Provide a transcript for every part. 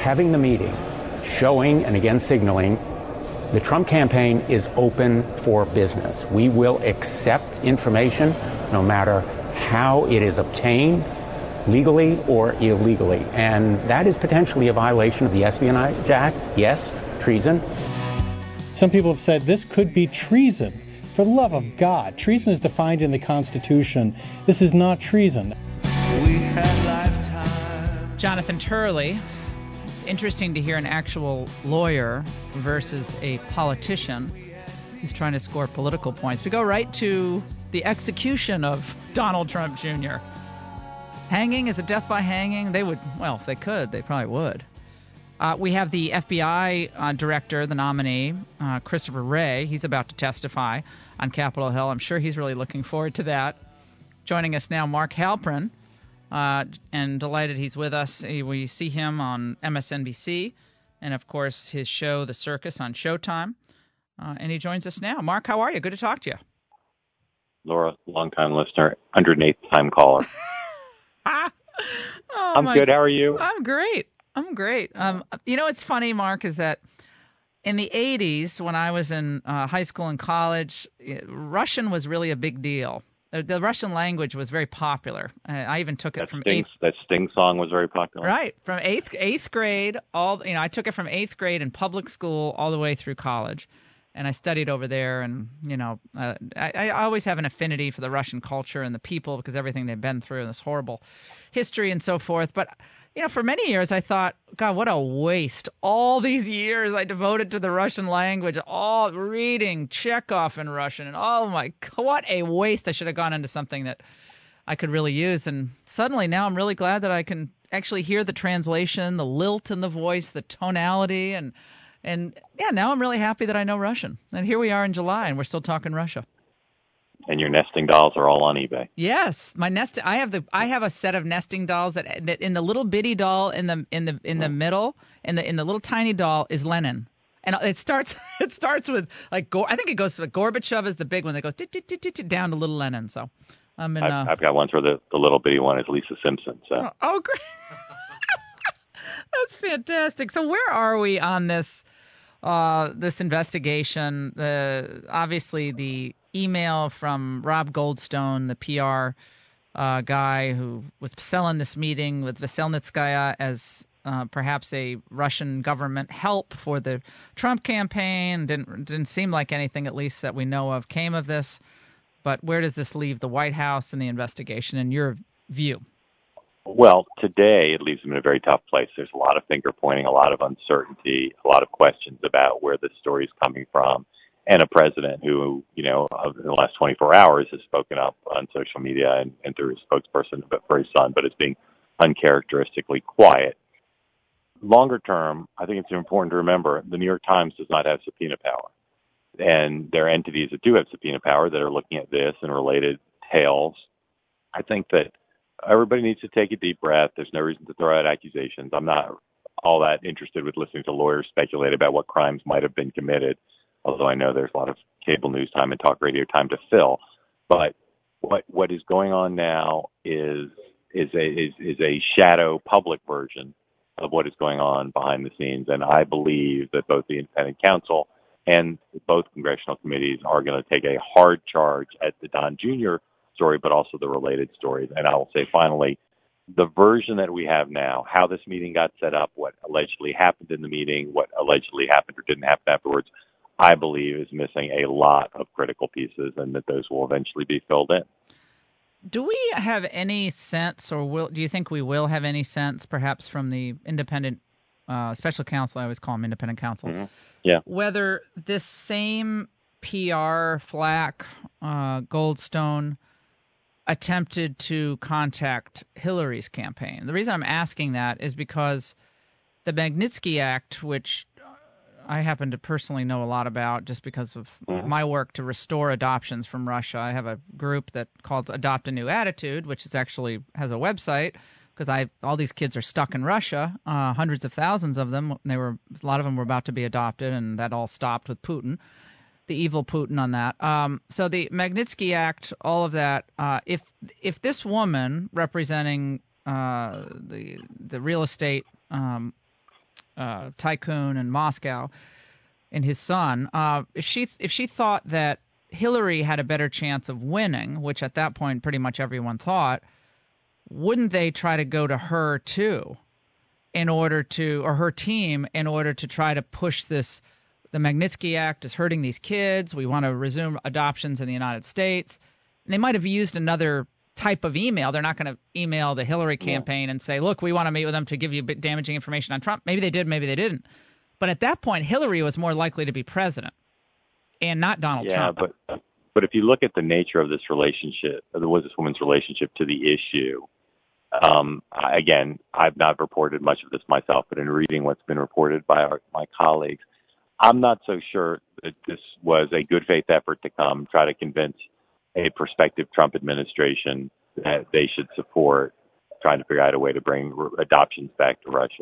having the meeting, showing and again signaling the Trump campaign is open for business. We will accept information no matter how it is obtained, legally or illegally. And that is potentially a violation of the Espionage Act. Yes, treason. Some people have said this could be treason. For the love of God, treason is defined in the Constitution. This is not treason. Jonathan Turley. Interesting to hear an actual lawyer versus a politician who's trying to score political points. We go right to the execution of Donald Trump Jr. Hanging? Is it death by hanging? They would, well, if they could, they probably would. We have the FBI director, the nominee, Christopher Wray. He's about to testify on Capitol Hill. I'm sure he's really looking forward to that. Joining us now, Mark Halperin, and delighted he's with us. We see him on MSNBC and, of course, his show, The Circus, on Showtime. And he joins us now. Mark, how are you? Good to talk to you. Laura, long-time listener, 108th time caller. I'm good. How are you? I'm great. What's funny, Mark, is that in the 80s, when I was in high school and college, Russian was really a big deal. The Russian language was very popular. I even took it from eighth. That Sting song was very popular. Right, from eighth grade. I took it from eighth grade in public school all the way through college, and I studied over there. And I always have an affinity for the Russian culture and the people because everything they've been through and this horrible history and so forth. But for many years I thought, God, what a waste. All these years I devoted to the Russian language, all reading Chekhov in Russian, and oh my God, what a waste. I should have gone into something that I could really use. And suddenly now I'm really glad that I can actually hear the translation, the lilt in the voice, the tonality, and now I'm really happy that I know Russian. And here we are in July and we're still talking Russia. And your nesting dolls are all on eBay. Yes, I have a set of nesting dolls that in the little bitty doll in the middle, in the little tiny doll is Lenin, and it starts with I think it goes to Gorbachev is the big one that goes down to little Lenin. So I've got ones where the little bitty one is Lisa Simpson. So oh great, that's fantastic. So where are we on this investigation? Obviously the email from Rob Goldstone, the PR guy who was selling this meeting with Veselnitskaya as perhaps a Russian government help for the Trump campaign. Didn't seem like anything, at least that we know of, came of this. But where does this leave the White House and the investigation in your view? Well, today it leaves them in a very tough place. There's a lot of finger pointing, a lot of uncertainty, a lot of questions about where this story is coming from. And a president who, in the last 24 hours has spoken up on social media and through his spokesperson for his son, but is being uncharacteristically quiet. Longer term, I think it's important to remember the New York Times does not have subpoena power. And there are entities that do have subpoena power that are looking at this and related tales. I think that everybody needs to take a deep breath. There's no reason to throw out accusations. I'm not all that interested with listening to lawyers speculate about what crimes might have been committed, although I know there's a lot of cable news time and talk radio time to fill. But what is going on now is a shadow public version of what is going on behind the scenes. And I believe that both the independent counsel and both congressional committees are going to take a hard charge at the Don Jr. story, but also the related stories. And I will say finally, the version that we have now, how this meeting got set up, what allegedly happened in the meeting, what allegedly happened or didn't happen afterwards, I believe is missing a lot of critical pieces, and that those will eventually be filled in. Do we have any sense, or do you think we will have any sense, perhaps from the independent special counsel, I always call him independent counsel, mm-hmm. Yeah, whether this same PR flack Goldstone attempted to contact Hillary's campaign? The reason I'm asking that is because the Magnitsky Act, which I happen to personally know a lot about just because of my work to restore adoptions from Russia. I have a group that called Adopt a New Attitude, which is actually has a website because all these kids are stuck in Russia, hundreds of thousands of them. A lot of them were about to be adopted, and that all stopped with Putin, the evil Putin on that. So the Magnitsky Act, all of that. If this woman representing the real estate tycoon in Moscow and his son. If she thought that Hillary had a better chance of winning, which at that point pretty much everyone thought, wouldn't they try to go to her too, or her team, in order to try to push this? The Magnitsky Act is hurting these kids. We want to resume adoptions in the United States. And they might have used another type of email. They're not going to email the Hillary campaign and say, look, we want to meet with them to give you damaging information on Trump. Maybe they did, maybe they didn't. But at that point, Hillary was more likely to be president and not Donald Trump. Yeah, but if you look at the nature of this relationship, this woman's relationship to the issue, again, I've not reported much of this myself, but in reading what's been reported by my colleagues, I'm not so sure that this was a good faith effort to try to convince a prospective Trump administration that they should support trying to figure out a way to bring adoptions back to Russia.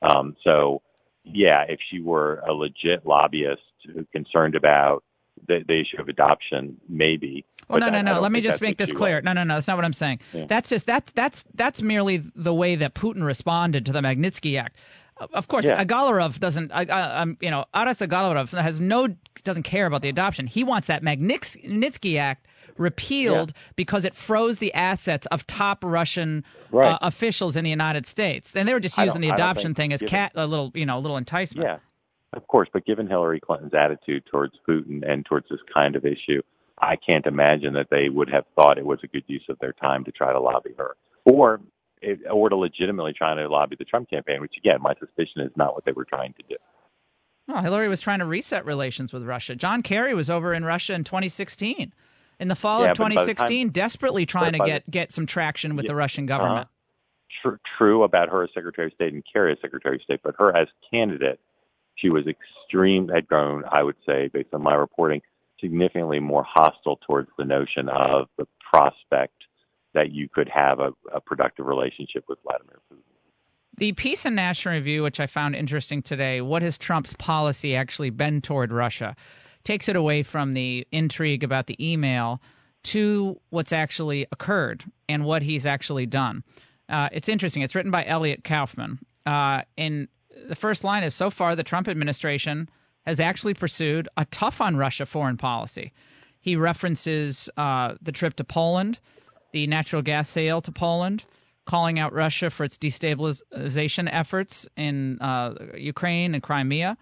So, yeah, if she were a legit lobbyist concerned about the issue of adoption, maybe. Well, no. Let me just make this clear. No. That's not what I'm saying. Yeah. That's merely the way that Putin responded to the Magnitsky Act. Of course, Agalarov doesn't. Aras Agalarov doesn't care about the adoption. He wants that Magnitsky Act repealed because it froze the assets of top Russian officials in the United States. And they were just using the adoption thing as a little enticement. Yeah, of course. But given Hillary Clinton's attitude towards Putin and towards this kind of issue, I can't imagine that they would have thought it was a good use of their time to try to lobby her, or to legitimately trying to lobby the Trump campaign, which, again, my suspicion is not what they were trying to do. Well, Hillary was trying to reset relations with Russia. John Kerry was over in Russia in 2016. In the fall of 2016, desperately trying to get some traction with the Russian government. True about her as Secretary of State and Kerry as Secretary of State, but her as candidate, she was had grown, I would say, based on my reporting, significantly more hostile towards the notion of the prospect that you could have a productive relationship with Vladimir Putin. The piece in National Review, which I found interesting today, what has Trump's policy actually been toward Russia, takes it away from the intrigue about the email to what's actually occurred and what he's actually done. It's interesting. It's written by Elliot Kaufman. And the first line is, so far the Trump administration has actually pursued a tough on Russia foreign policy. He references the trip to Poland, the natural gas sale to Poland, calling out Russia for its destabilization efforts in Ukraine and Crimea,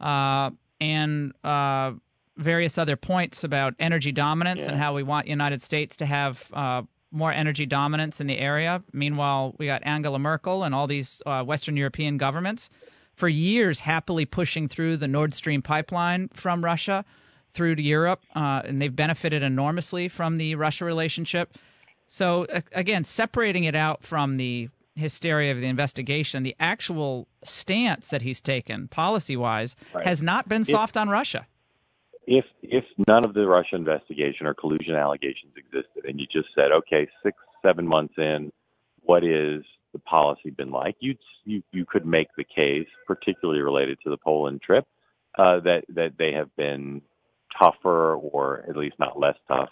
and various other points about energy dominance and how we want United States to have more energy dominance in the area. Meanwhile, we got Angela Merkel and all these Western European governments for years happily pushing through the Nord Stream pipeline from Russia through to Europe, and they've benefited enormously from the Russia relationship. So, again, separating it out from the hysteria of the investigation, the actual stance that he's taken policy-wise has not been soft on Russia. If none of the Russia investigation or collusion allegations existed and you just said, okay, 6-7 months in, what is the policy been like? You could make the case, particularly related to the Poland trip, that they have been tougher, or at least not less tough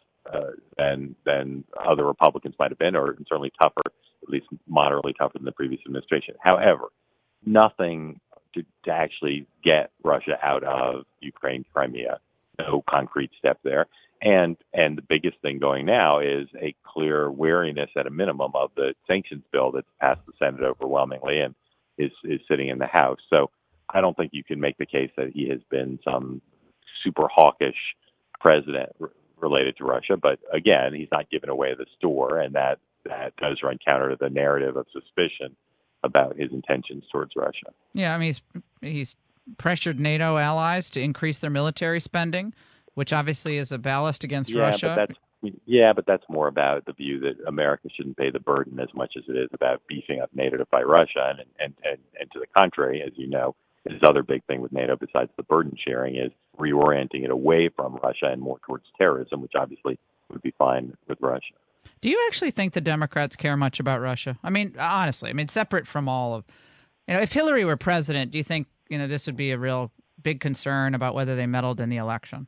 than other Republicans might have been, or certainly tougher, at least moderately tougher than the previous administration. However, nothing to actually get Russia out of Ukraine, Crimea. No concrete step there. And the biggest thing going now is a clear wariness at a minimum of the sanctions bill that's passed the Senate overwhelmingly and is sitting in the House. So I don't think you can make the case that he has been some super hawkish president related to Russia. But again, he's not giving away the store, and that does run counter to the narrative of suspicion about his intentions towards Russia. Yeah, I mean, he's pressured NATO allies to increase their military spending, which obviously is a ballast against Russia. But that's more about the view that America shouldn't pay the burden as much as it is about beefing up NATO to fight Russia. And to the contrary, as you know, his other big thing with NATO, besides the burden sharing, is reorienting it away from Russia and more towards terrorism, which obviously would be fine with Russia. Do you actually think the Democrats care much about Russia? I mean, honestly, separate from all of, if Hillary were president, do you think, this would be a real big concern about whether they meddled in the election?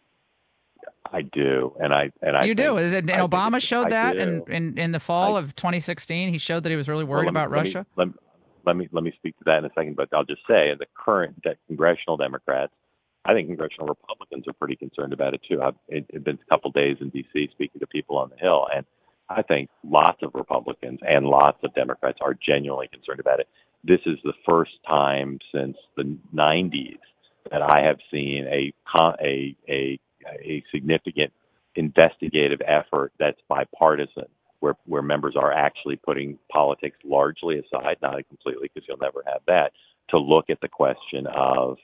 I do, and I do. And Obama showed that in the fall of 2016. He showed that he was really worried about Russia. let me speak to that in a second. But I'll just say, the current congressional Democrats, I think congressional Republicans are pretty concerned about it too. I've been a couple days in D.C. speaking to people on the Hill, and I think lots of Republicans and lots of Democrats are genuinely concerned about it. This is the first time since the 90s that I have seen a significant investigative effort that's bipartisan, where members are actually putting politics largely aside, not completely, because you'll never have that, to look at the question of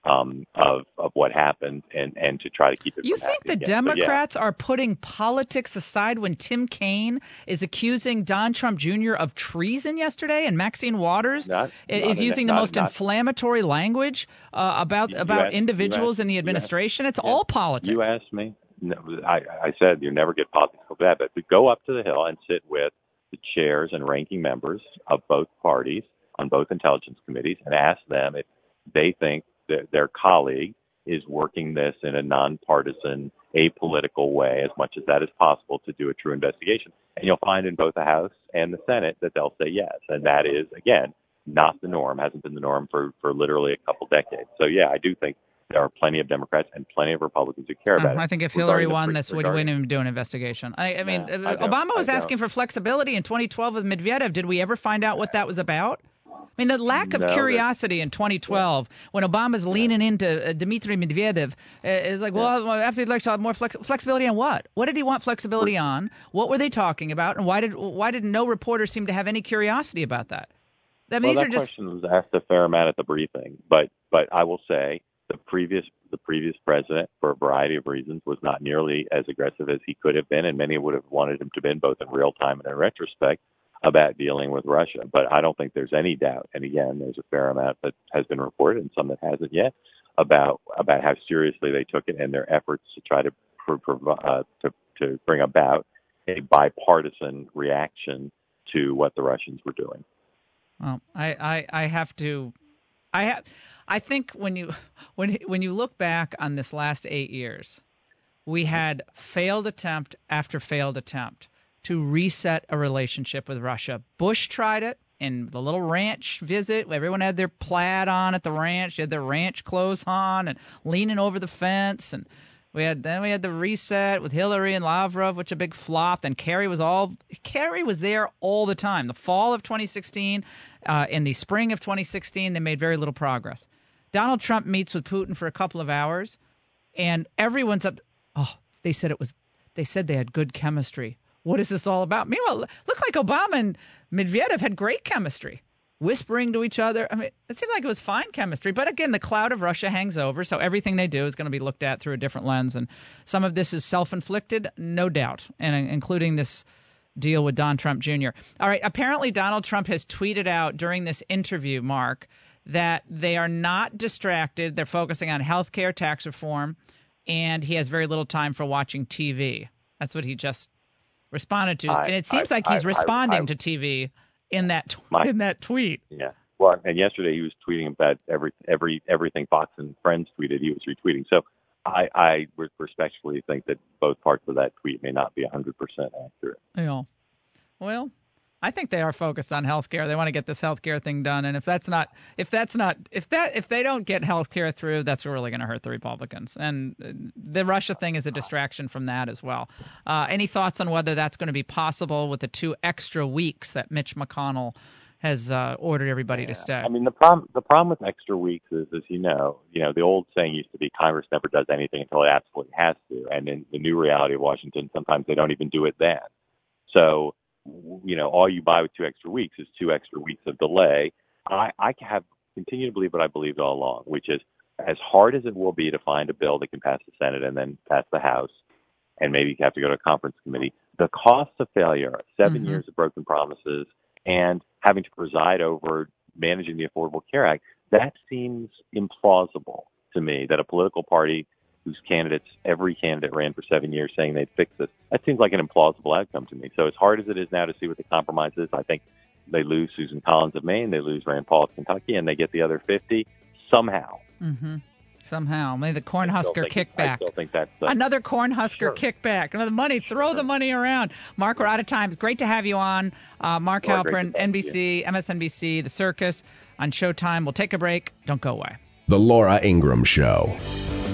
what happened and to try to keep it. You from think the again. Democrats are putting politics aside when Tim Kaine is accusing Don Trump Jr. of treason yesterday, and Maxine Waters is using the most inflammatory language about individuals in the administration? It's all politics. You asked me. No, I said you never get politics so bad, but to go up to the Hill and sit with the chairs and ranking members of both parties on both intelligence committees and ask them if they think that their colleague is working this in a nonpartisan, apolitical way, as much as that is possible, to do a true investigation. And you'll find in both the House and the Senate that they'll say yes. And that is, again, not the norm, hasn't been the norm for literally a couple decades. So, yeah, I do think there are plenty of Democrats and plenty of Republicans who care about it. I think if Hillary won, this would win him to do an investigation. I mean, Obama was asking for flexibility in 2012 with Medvedev. Did we ever find out what that was about? I mean, the lack of curiosity in 2012, when Obama's leaning into Dmitry Medvedev, is like, well, after the election, more flexibility on what? What did he want flexibility on? What were they talking about? And why did no reporter seem to have any curiosity about that? I mean, that question was asked a fair amount at the briefing, but I will say the previous president, for a variety of reasons, was not nearly as aggressive as he could have been, and many would have wanted him to have been, both in real time and in retrospect, about dealing with Russia. But I don't think there's any doubt, and again, there's a fair amount that has been reported and some that hasn't yet, about how seriously they took it and their efforts to try to bring about a bipartisan reaction to what the Russians were doing. Well, I think when you look back on this last 8 years, we had failed attempt after failed attempt to reset a relationship with Russia. Bush tried it in the little ranch visit. Everyone had their plaid on at the ranch. They had their ranch clothes on and leaning over the fence. And we had the reset with Hillary and Lavrov, which a big flop. Then Kerry was there all the time. The fall of 2016, in the spring of 2016, they made very little progress. Donald Trump meets with Putin for a couple of hours, and everyone's up. Oh, they said they had good chemistry. What is this all about? Meanwhile, it looked like Obama and Medvedev had great chemistry, whispering to each other. I mean, it seemed like it was fine chemistry. But again, the cloud of Russia hangs over, so everything they do is going to be looked at through a different lens. And some of this is self-inflicted, no doubt, and including this deal with Don Trump Jr. All right, apparently Donald Trump has tweeted out during this interview, Mark, that they are not distracted. They're focusing on health care, tax reform, and he has very little time for watching TV. That's what he just responded to. And it seems like he's responding to TV in that tweet. Yeah. Well, and yesterday he was tweeting about everything Fox and Friends tweeted, he was retweeting. So I respectfully think that both parts of that tweet may not be 100% accurate. Yeah. Well, I think they are focused on healthcare. They want to get this healthcare thing done, and if they don't get healthcare through, that's really going to hurt the Republicans. And the Russia thing is a distraction from that as well. Any thoughts on whether that's going to be possible with the 2 extra weeks that Mitch McConnell has ordered everybody to stay? I mean, the problem with extra weeks is, as you know, the old saying used to be Congress never does anything until it absolutely has to, and in the new reality of Washington, sometimes they don't even do it then. So, all you buy with 2 extra weeks is 2 extra weeks of delay. I have continued to believe what I believed all along, which is, as hard as it will be to find a bill that can pass the Senate and then pass the House, and maybe you have to go to a conference committee, the cost of failure, 7 years of broken promises, and having to preside over managing the Affordable Care Act, that seems implausible to me, that a political party whose every candidate ran for 7 years saying they'd fix this, that seems like an implausible outcome to me. So as hard as it is now to see what the compromise is, I think they lose Susan Collins of Maine, they lose Rand Paul of Kentucky, and they get the other 50 somehow. Mm-hmm. somehow. Maybe the Cornhusker kickback. I still think that's another Cornhusker kickback. Another money. Throw the money around. Mark, we're out of time. It's great to have you on. Mark Halperin, NBC, MSNBC, The Circus on Showtime. We'll take a break. Don't go away. The Laura Ingraham Show.